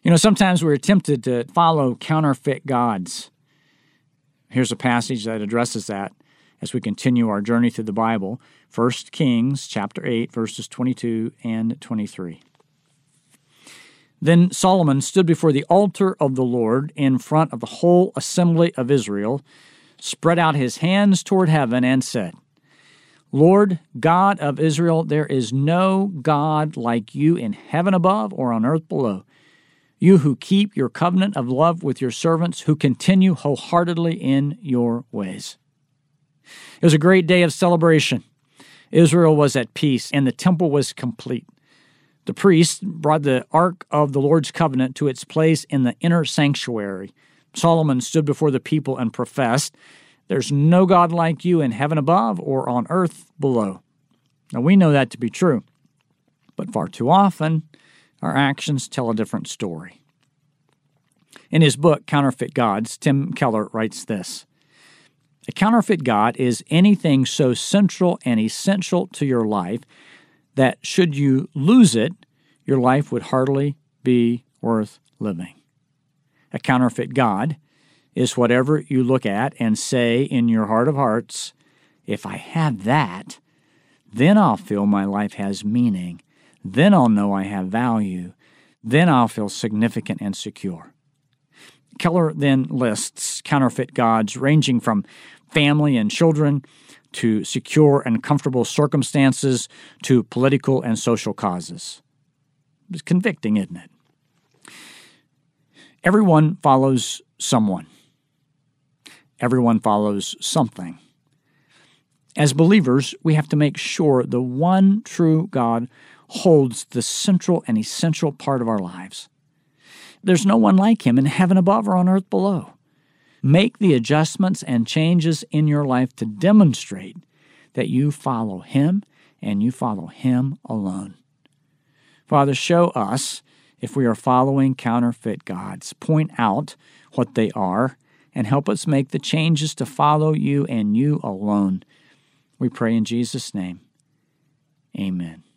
Sometimes we're tempted to follow counterfeit gods. Here's a passage that addresses that as we continue our journey through the Bible. 1 Kings chapter 8, verses 22 and 23. Then Solomon stood before the altar of the Lord in front of the whole assembly of Israel, spread out his hands toward heaven, and said, Lord, God of Israel, there is no God like you in heaven above or on earth below. You who keep your covenant of love with your servants, who continue wholeheartedly in your ways. It was a great day of celebration. Israel was at peace, and the temple was complete. The priests brought the ark of the Lord's covenant to its place in the inner sanctuary. Solomon stood before the people and professed, There's no God like you in heaven above or on earth below. Now, we know that to be true, but far too often, our actions tell a different story. In his book, Counterfeit Gods, Tim Keller writes this, A counterfeit God is anything so central and essential to your life that should you lose it, your life would hardly be worth living. A counterfeit God is whatever you look at and say in your heart of hearts, if I have that, then I'll feel my life has meaning. Then I'll know I have value. Then I'll feel significant and secure. Keller then lists counterfeit gods ranging from family and children to secure and comfortable circumstances to political and social causes. It's convicting, isn't it? Everyone follows someone. Everyone follows something. As believers, we have to make sure the one true God holds the central and essential part of our lives. There's no one like him in heaven above or on earth below. Make the adjustments and changes in your life to demonstrate that you follow him and you follow him alone. Father, show us if we are following counterfeit gods. Point out what they are and help us make the changes to follow you and you alone. We pray in Jesus' name. Amen.